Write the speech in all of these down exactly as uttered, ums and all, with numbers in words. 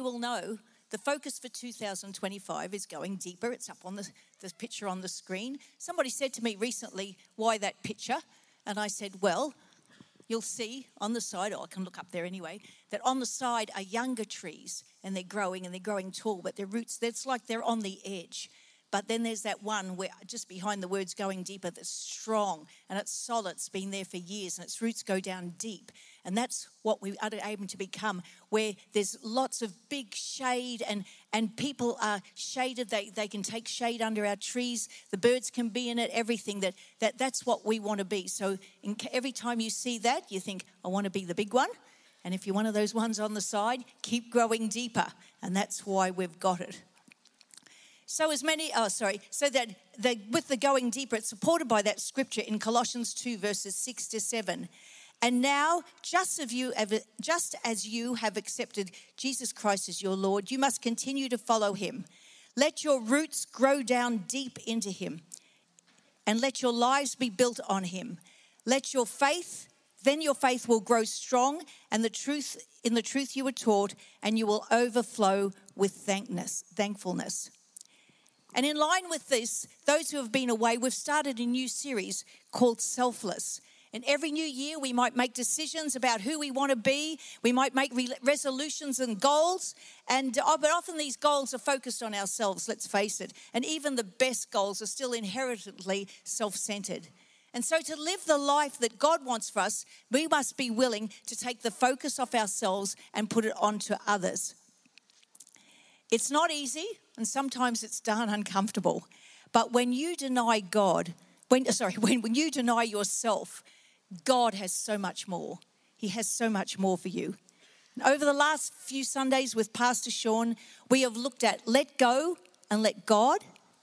you will know, the focus for two thousand twenty-five is going deeper. It's up on the, the picture on the screen. Somebody said to me recently, why that picture? And I said, well, you'll see on the side, or I can look up there anyway, that on the side are younger trees, and they're growing, and they're growing tall, but their roots, it's like they're on the edge. But then there's that one where just behind the words going deeper that's strong and it's solid. It's been there for years and its roots go down deep. And that's what we are able to become, where there's lots of big shade and, and people are shaded. They they can take shade under our trees. The birds can be in it, everything. That, that That's what we want to be. So in, every time you see that, you think, I want to be the big one. And if you're one of those ones on the side, keep growing deeper. And that's why we've got it. So as many, oh sorry, so that the, with the going deeper, it's supported by that scripture in Colossians two, verses six to seven. And now, just, of you, just as you have accepted Jesus Christ as your Lord, you must continue to follow him. Let your roots grow down deep into him, and let your lives be built on him. Let your faith, then your faith will grow strong, and the truth in the truth you were taught, and you will overflow with thankness, thankfulness. And in line with this, those who have been away, we've started a new series called Selfless. And every new year, we might make decisions about who we want to be. We might make re- resolutions and goals. And uh, but often these goals are focused on ourselves, let's face it. And even the best goals are still inherently self-centered. And so to live the life that God wants for us, we must be willing to take the focus off ourselves and put it onto others. It's not easy, and sometimes it's darn uncomfortable. But when you deny God, when sorry, when, when you deny yourself, God has so much more. He has so much more for you. And over the last few Sundays with Pastor Sean, we have looked at let go and let God,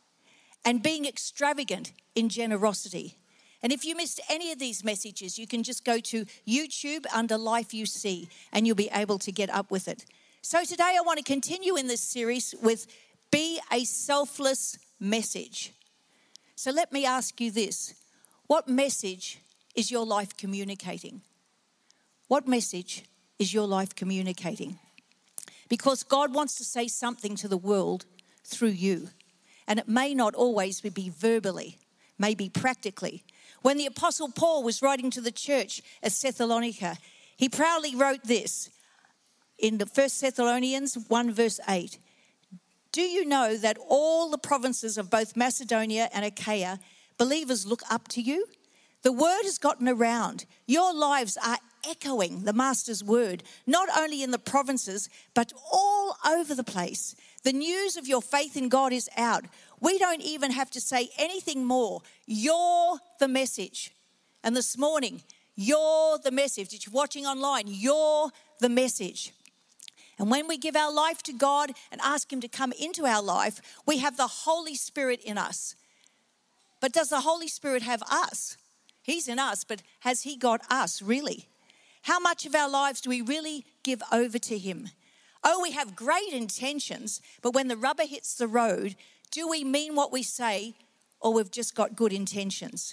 and being extravagant in generosity. And if you missed any of these messages, you can just go to YouTube under Life You See, and you'll be able to get up with it. So today I want to continue in this series with Be a Selfless Message. So let me ask you this. What message is your life communicating? What message is your life communicating? Because God wants to say something to the world through you. And it may not always be verbally, maybe practically. When the Apostle Paul was writing to the church at Thessalonica, he proudly wrote this in the First Thessalonians one verse eight. Do you know that all the provinces of both Macedonia and Achaia, believers look up to you? The word has gotten around. Your lives are echoing the Master's word, not only in the provinces, but all over the place. The news of your faith in God is out. We don't even have to say anything more. You're the message. And this morning, you're the message. If you're watching online, you're the message. And when we give our life to God and ask him to come into our life, we have the Holy Spirit in us. But does the Holy Spirit have us? He's in us, but has he got us really? How much of our lives do we really give over to him? Oh, we have great intentions, but when the rubber hits the road, do we mean what we say, or we've just got good intentions?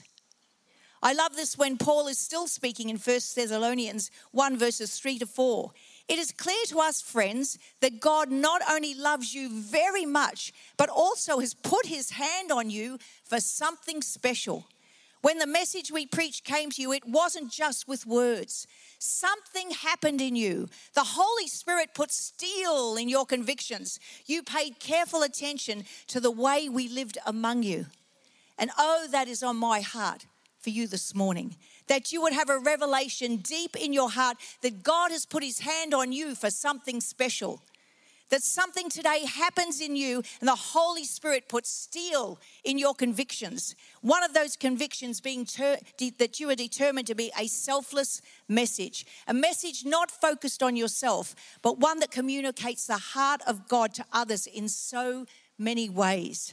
I love this when Paul is still speaking in First Thessalonians one verses three to four. It is clear to us, friends, that God not only loves you very much, but also has put his hand on you for something special. When the message we preached came to you, it wasn't just with words. Something happened in you. The Holy Spirit put steel in your convictions. You paid careful attention to the way we lived among you. And oh, that is on my heart for you this morning, that you would have a revelation deep in your heart that God has put his hand on you for something special. That something today happens in you and the Holy Spirit puts steel in your convictions. One of those convictions being ter- de- that you are determined to be a selfless message. A message not focused on yourself, but one that communicates the heart of God to others in so many ways.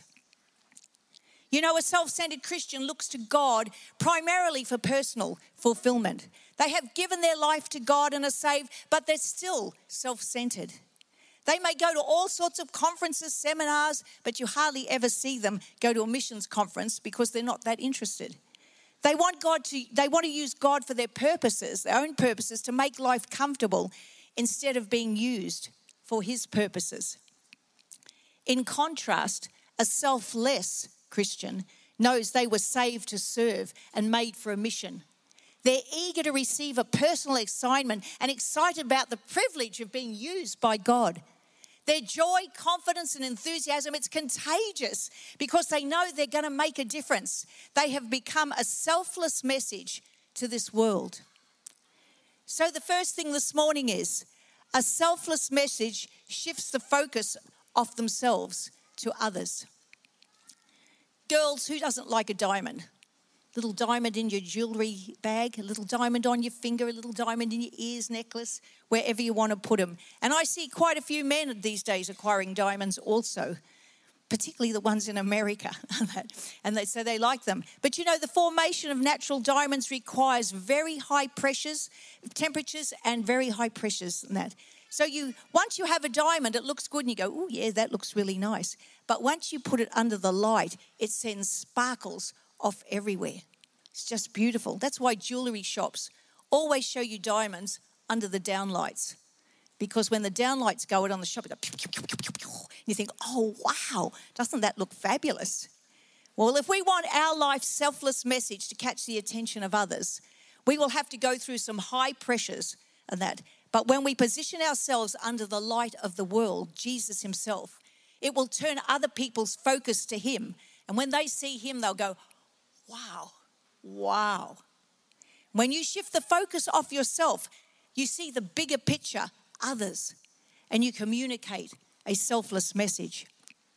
You know, a self-centered Christian looks to God primarily for personal fulfillment. They have given their life to God and are saved, but they're still self-centered. They may go to all sorts of conferences, seminars, but you hardly ever see them go to a missions conference because they're not that interested. They want God to, they want to use God for their purposes, their own purposes, to make life comfortable instead of being used for his purposes. In contrast, a selfless Christian knows they were saved to serve and made for a mission. They're eager to receive a personal assignment and excited about the privilege of being used by God. Their joy, confidence, and enthusiasm, it's contagious because they know they're going to make a difference. They have become a selfless message to this world. So the first thing this morning is a selfless message shifts the focus off themselves to others. Girls, who doesn't like a diamond? Little diamond in your jewellery bag, a little diamond on your finger, a little diamond in your ears, necklace, wherever you want to put them. And I see quite a few men these days acquiring diamonds also, particularly the ones in America. And they, so they like them. But you know, the formation of natural diamonds requires very high pressures, temperatures, and very high pressures and that. So you, once you have a diamond, it looks good and you go, oh yeah, that looks really nice. But once you put it under the light, it sends sparkles off everywhere. It's just beautiful. That's why jewellery shops always show you diamonds under the downlights. Because when the downlights go out on the shop, you go, pew, pew, pew, pew, pew, pew. You think, oh, wow, doesn't that look fabulous? Well, if we want our life's selfless message to catch the attention of others, we will have to go through some high pressures and that. But when we position ourselves under the light of the world, Jesus himself, it will turn other people's focus to him. And when they see him, they'll go, wow, wow. When you shift the focus off yourself, you see the bigger picture, others, and you communicate a selfless message.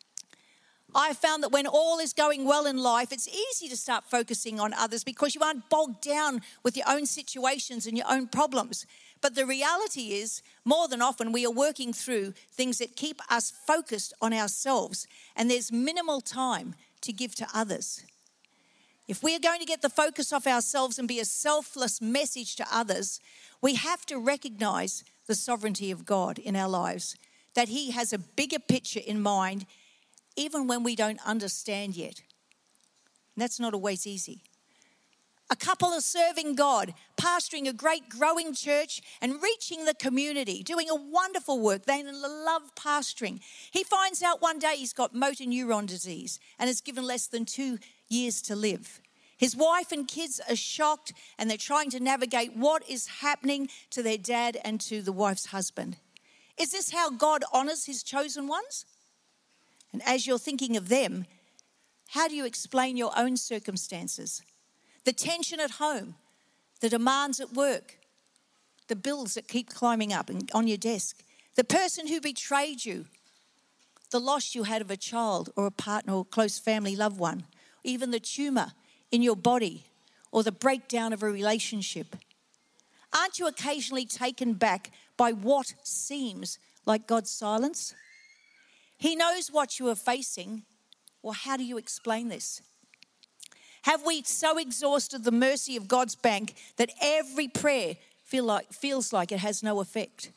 I have found that when all is going well in life, it's easy to start focusing on others because you aren't bogged down with your own situations and your own problems. But the reality is, more than often, we are working through things that keep us focused on ourselves, and there's minimal time to give to others. If we are going to get the focus off ourselves and be a selfless message to others, we have to recognize the sovereignty of God in our lives, that he has a bigger picture in mind, even when we don't understand yet. And that's not always easy. A couple are serving God, pastoring a great growing church and reaching the community, doing a wonderful work. They love pastoring. He finds out one day he's got motor neuron disease and is given less than two years to live. His wife and kids are shocked and they're trying to navigate what is happening to their dad and to the wife's husband. Is this how God honors his chosen ones? And as you're thinking of them, how do you explain your own circumstances? The tension at home, the demands at work, the bills that keep climbing up and on your desk, the person who betrayed you, the loss you had of a child or a partner or close family loved one, even the tumor in your body or the breakdown of a relationship. Aren't you occasionally taken back by what seems like God's silence? He knows what you are facing. Well, how do you explain this? Have we so exhausted the mercy of God's bank that every prayer feel like, feels like it has no effect?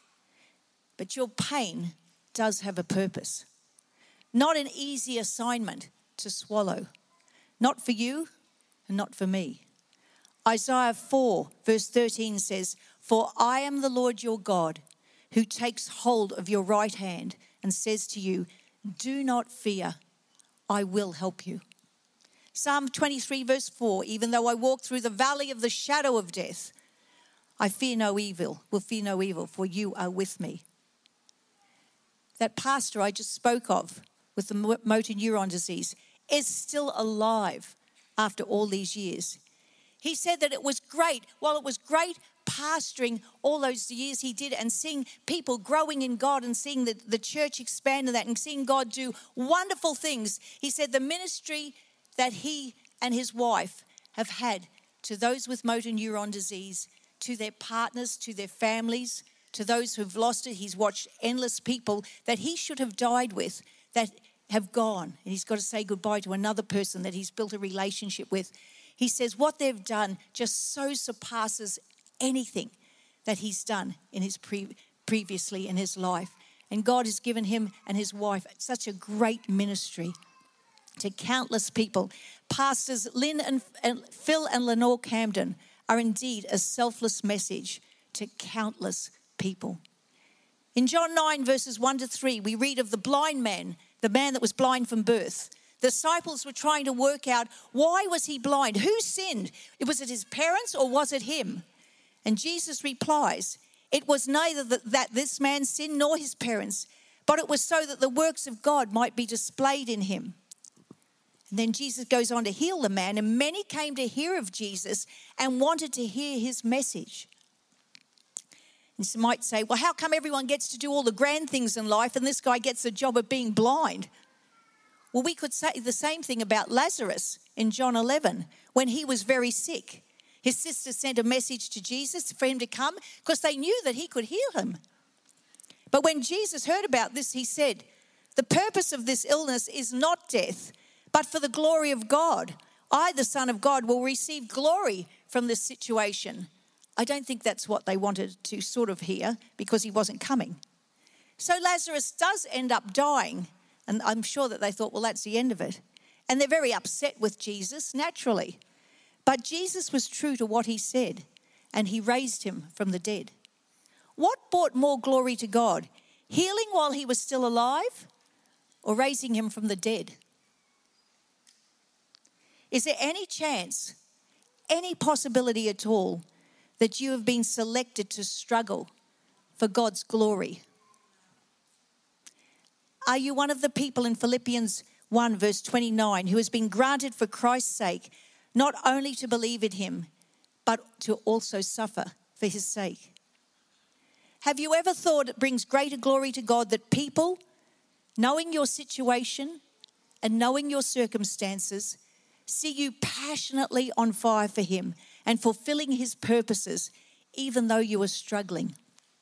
But your pain does have a purpose. Not an easy assignment to swallow. Not for you and not for me. Isaiah four verse thirteen says, "For I am the Lord your God, who takes hold of your right hand and says to you, do not fear, I will help you." Psalm twenty-three verse four, "Even though I walk through the valley of the shadow of death, I fear no evil, will fear no evil, for you are with me." That pastor I just spoke of with the motor neuron disease is still alive after all these years. He said that it was great. While it was great pastoring all those years he did and seeing people growing in God and seeing the, the church expand in that and seeing God do wonderful things, he said the ministry that he and his wife have had to those with motor neuron disease, to their partners, to their families, to those who've lost it. He's watched endless people that he should have died with that have gone. And he's got to say goodbye to another person that he's built a relationship with. He says what they've done just so surpasses anything that he's done in his pre- previously in his life. And God has given him and his wife such a great ministry to countless people. Pastors Lynn and, and Phil and Lenore Camden are indeed a selfless message to countless people. In John nine, verses one to three, we read of the blind man, the man that was blind from birth. The disciples were trying to work out, why was he blind? Who sinned? Was it his parents or was it him? And Jesus replies, it was neither that this man sinned nor his parents, but it was so that the works of God might be displayed in him. And then Jesus goes on to heal the man, and many came to hear of Jesus and wanted to hear his message. And you might say, well, how come everyone gets to do all the grand things in life and this guy gets the job of being blind? Well, we could say the same thing about Lazarus in John eleven, when he was very sick. His sister sent a message to Jesus for him to come because they knew that he could heal him. But when Jesus heard about this, he said, the purpose of this illness is not death, but for the glory of God. I, the Son of God, will receive glory from this situation. I don't think that's what they wanted to sort of hear because he wasn't coming. So Lazarus does end up dying. And I'm sure that they thought, well, that's the end of it. And they're very upset with Jesus, naturally. But Jesus was true to what he said, and he raised him from the dead. What brought more glory to God? Healing while he was still alive, or raising him from the dead? Is there any chance, any possibility at all, that you have been selected to struggle for God's glory? Are you one of the people in Philippians one, verse twenty-nine, who has been granted for Christ's sake, not only to believe in him, but to also suffer for his sake? Have you ever thought it brings greater glory to God that people, knowing your situation and knowing your circumstances, see you passionately on fire for him and fulfilling his purposes, even though you are struggling?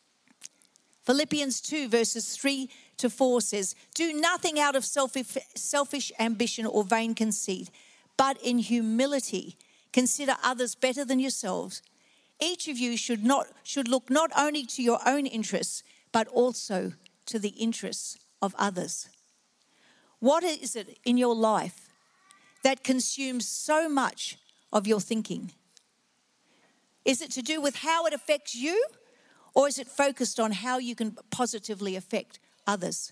Philippians two, verses three to four says, do nothing out of selfish, selfish ambition or vain conceit, but in humility consider others better than yourselves. Each of you should not should look not only to your own interests, but also to the interests of others. What is it in your life that consumes so much of your thinking? Is it to do with how it affects you, or is it focused on how you can positively affect others?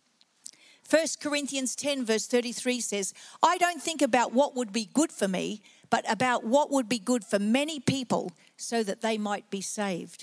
First Corinthians ten, verse thirty-three says, I don't think about what would be good for me, but about what would be good for many people so that they might be saved.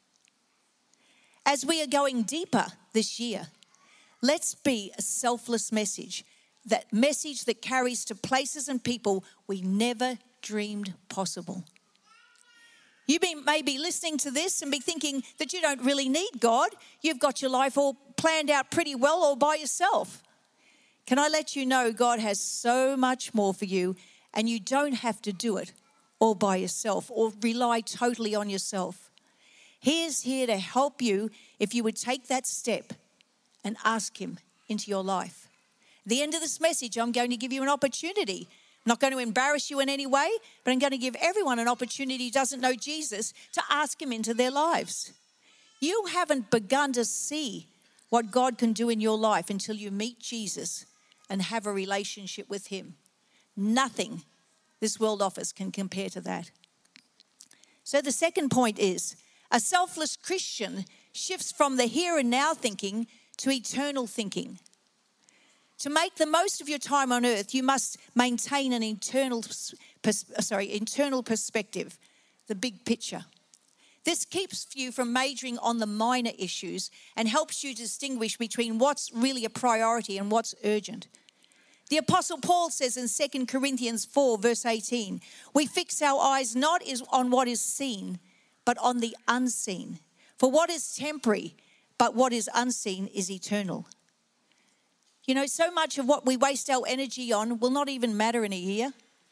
As we are going deeper this year, let's be a selfless message, that message that carries to places and people we never dreamed possible. You may be listening to this and be thinking that you don't really need God. You've got your life all planned out pretty well all by yourself. Can I let you know God has so much more for you, and you don't have to do it all by yourself or rely totally on yourself. He is here to help you if you would take that step and ask him into your life. At the end of this message, I'm going to give you an opportunity. I'm not going to embarrass you in any way, but I'm going to give everyone an opportunity who doesn't know Jesus to ask him into their lives. You haven't begun to see what God can do in your life until you meet Jesus and have a relationship with him. Nothing this world offers can compare to that. So the second point is, a selfless Christian shifts from the here and now thinking to eternal thinking. To make the most of your time on earth, you must maintain an internal, pers- sorry, internal perspective, the big picture. This keeps you from majoring on the minor issues and helps you distinguish between what's really a priority and what's urgent. The Apostle Paul says in Second Corinthians four, verse eighteen, we fix our eyes not on what is seen, but on the unseen. For what is temporary, but what is unseen is eternal. You know, so much of what we waste our energy on will not even matter in a year,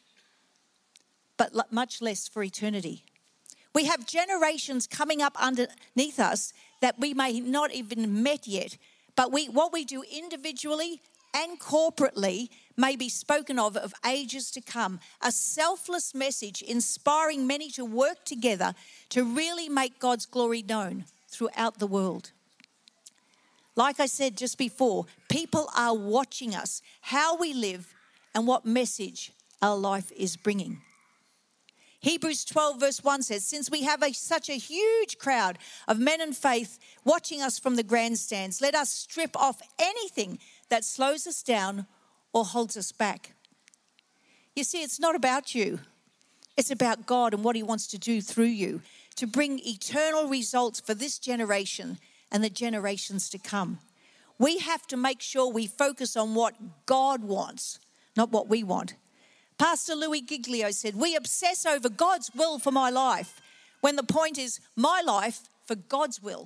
but much less for eternity. We have generations coming up underneath us that we may not even met yet, but we what we do individually and corporately may be spoken of of ages to come. A selfless message inspiring many to work together to really make God's glory known throughout the world. Like I said just before, people are watching us, how we live and what message our life is bringing. Hebrews twelve verse one says, since we have a, such a huge crowd of men in faith watching us from the grandstands, let us strip off anything that slows us down or holds us back. You see, it's not about you. It's about God and what he wants to do through you to bring eternal results for this generation and the generations to come. We have to make sure we focus on what God wants, not what we want. Pastor Louis Giglio said, we obsess over God's will for my life, when the point is my life for God's will.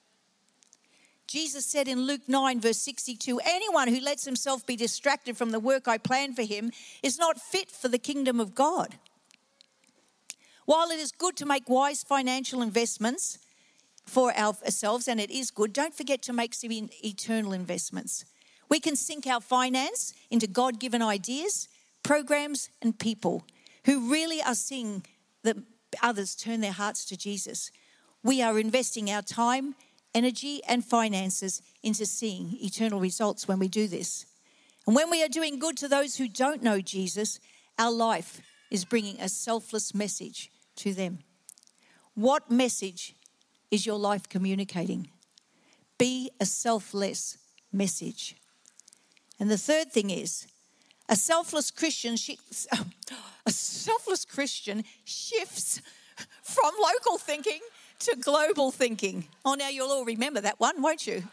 Jesus said in Luke nine verse sixty-two, anyone who lets himself be distracted from the work I plan for him is not fit for the kingdom of God. While it is good to make wise financial investments for ourselves, and it is good, don't forget to make some eternal investments. We can sink our finance into God-given ideas, programs, and people who really are seeing that others turn their hearts to Jesus. We are investing our time, energy, and finances into seeing eternal results when we do this. And when we are doing good to those who don't know Jesus, our life is bringing a selfless message to them. What message is your life communicating? Be a selfless message. And the third thing is, a selfless Christian, a selfless Christian shifts from local thinking to global thinking. Oh, now you'll all remember that one, won't you?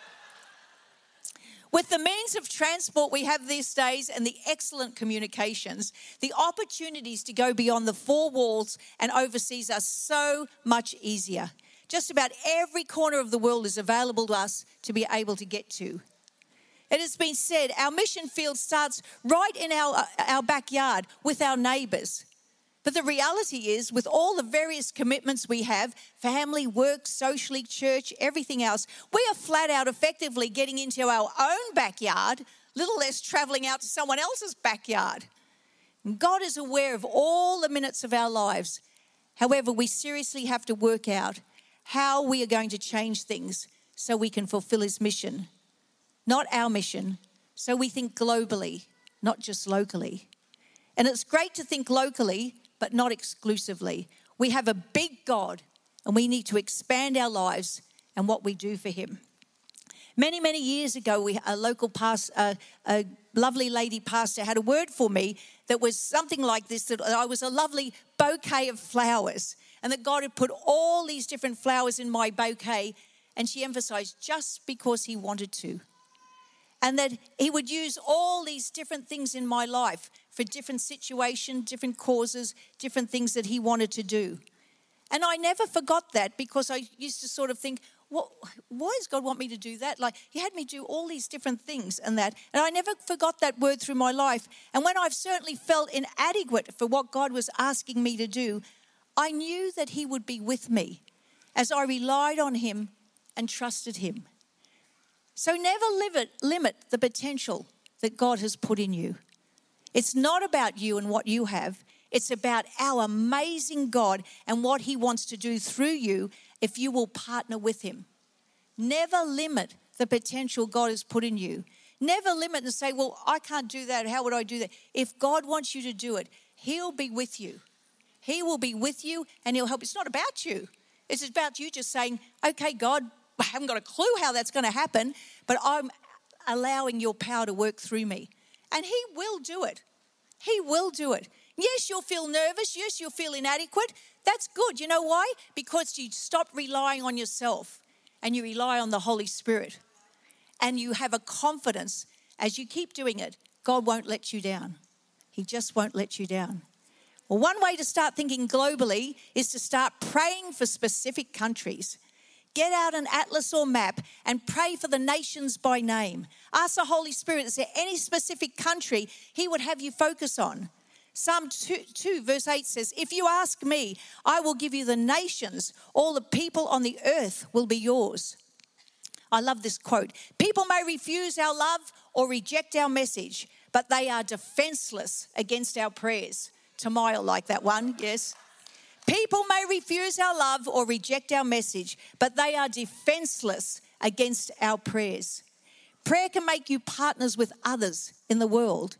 With the means of transport we have these days and the excellent communications, the opportunities to go beyond the four walls and overseas are so much easier. Just about every corner of the world is available to us to be able to get to. It has been said our mission field starts right in our, our backyard with our neighbours. But the reality is, with all the various commitments we have, family, work, socially, church, everything else, we are flat out effectively getting into our own backyard, little less travelling out to someone else's backyard. And God is aware of all the minutes of our lives. However, we seriously have to work out how we are going to change things so we can fulfill his mission. Not our mission, so we think globally, not just locally. And it's great to think locally, but not exclusively. We have a big God, and we need to expand our lives and what we do for him. Many, many years ago, we, a local pastor, uh, a lovely lady pastor had a word for me that was something like this, that I was a lovely bouquet of flowers, and that God had put all these different flowers in my bouquet, and she emphasized just because he wanted to. And that he would use all these different things in my life for different situations, different causes, different things that he wanted to do. And I never forgot that, because I used to sort of think, what, why does God want me to do that? Like, he had me do all these different things and that. And I never forgot that word through my life. And when I've certainly felt inadequate for what God was asking me to do, I knew that he would be with me as I relied on him and trusted him. So never limit, limit the potential that God has put in you. It's not about you and what you have. It's about our amazing God and what he wants to do through you if you will partner with him. Never limit the potential God has put in you. Never limit and say, well, I can't do that. How would I do that? If God wants you to do it, he'll be with you. He will be with you and he'll help. It's not about you. It's about you just saying, okay, God, I haven't got a clue how that's going to happen, but I'm allowing your power to work through me. And he will do it. He will do it. Yes, you'll feel nervous. Yes, you'll feel inadequate. That's good. You know why? Because you stop relying on yourself and you rely on the Holy Spirit. And you have a confidence as you keep doing it, God won't let you down. He just won't let you down. Well, one way to start thinking globally is to start praying for specific countries. Get out an atlas or map and pray for the nations by name. Ask the Holy Spirit, is there any specific country he would have you focus on? Psalm two, two verse eight says, if you ask me, I will give you the nations. All the people on the earth will be yours. I love this quote. People may refuse our love or reject our message, but they are defenseless against our prayers. Tamaya like that one, yes. People may refuse our love or reject our message, but they are defenseless against our prayers. Prayer can make you partners with others in the world.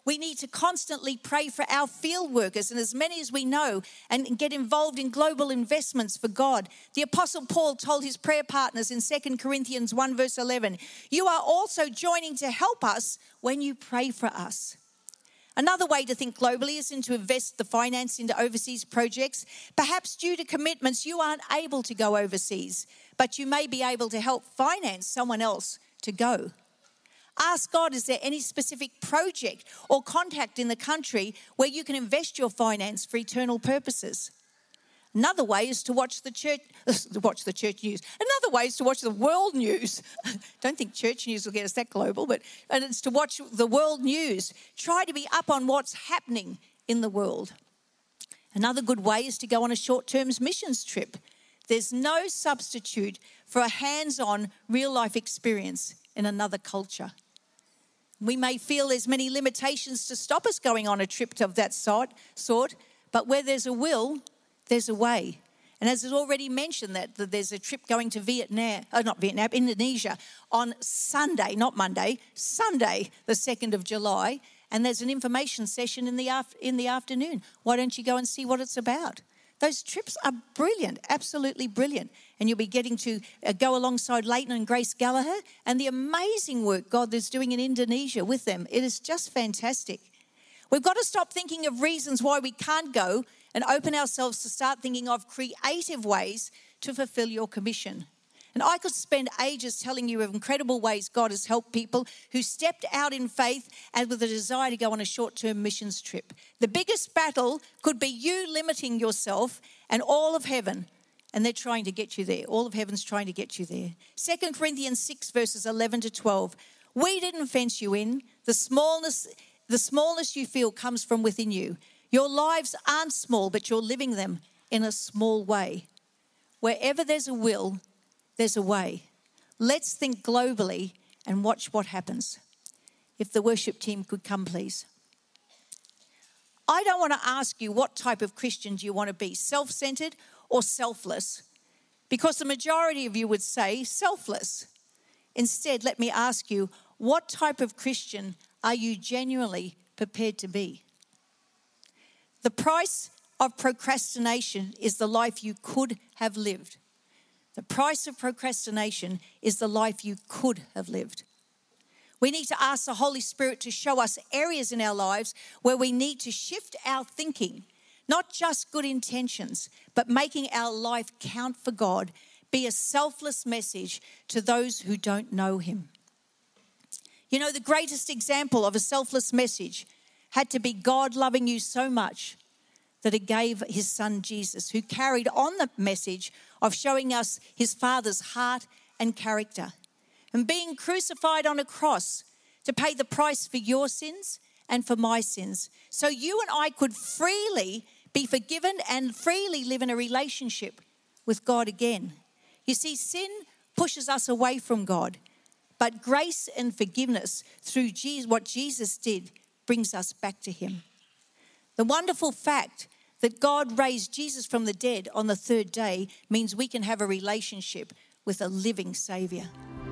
We need to constantly pray for our field workers and as many as we know and get involved in global investments for God. The Apostle Paul told his prayer partners in Second Corinthians one verse eleven, you are also joining to help us when you pray for us. Another way to think globally is to invest the finance into overseas projects. Perhaps due to commitments, you aren't able to go overseas, but you may be able to help finance someone else to go. Ask God, is there any specific project or contact in the country where you can invest your finance for eternal purposes? Another way is to watch the church, watch the church news. Another way is to watch the world news. Don't think church news will get us that global, but and it's to watch the world news. Try to be up on what's happening in the world. Another good way is to go on a short-term missions trip. There's no substitute for a hands-on, real-life experience in another culture. We may feel there's many limitations to stop us going on a trip of that sort, sort, but where there's a will, there's a way. And as is already mentioned, that, that there's a trip going to Vietnam, oh, not Vietnam, Indonesia on Sunday, not Monday, Sunday, the second of July, and there's an information session in the af- in the afternoon. Why don't you go and see what it's about? Those trips are brilliant, absolutely brilliant. And you'll be getting to uh, go alongside Leighton and Grace Gallagher and the amazing work God is doing in Indonesia with them. It is just fantastic. We've got to stop thinking of reasons why we can't go and open ourselves to start thinking of creative ways to fulfill your commission. And I could spend ages telling you of incredible ways God has helped people who stepped out in faith and with a desire to go on a short-term missions trip. The biggest battle could be you limiting yourself and all of heaven, and they're trying to get you there. All of heaven's trying to get you there. Second Corinthians six verses eleven to twelve. We didn't fence you in. The smallness, the smallness you feel comes from within you. Your lives aren't small, but you're living them in a small way. Wherever there's a will, there's a way. Let's think globally and watch what happens. If the worship team could come, please. I don't want to ask you what type of Christian do you want to be, self-centered or selfless, because the majority of you would say selfless. Instead, let me ask you, what type of Christian are you genuinely prepared to be? The price of procrastination is the life you could have lived. The price of procrastination is the life you could have lived. We need to ask the Holy Spirit to show us areas in our lives where we need to shift our thinking, not just good intentions, but making our life count for God, be a selfless message to those who don't know Him. You know, the greatest example of a selfless message had to be God loving you so much that it gave His Son Jesus, who carried on the message of showing us His Father's heart and character. And being crucified on a cross to pay the price for your sins and for my sins. So you and I could freely be forgiven and freely live in a relationship with God again. You see, sin pushes us away from God, but grace and forgiveness through Jesus, what Jesus did brings us back to Him. The wonderful fact that God raised Jesus from the dead on the third day means we can have a relationship with a living Saviour.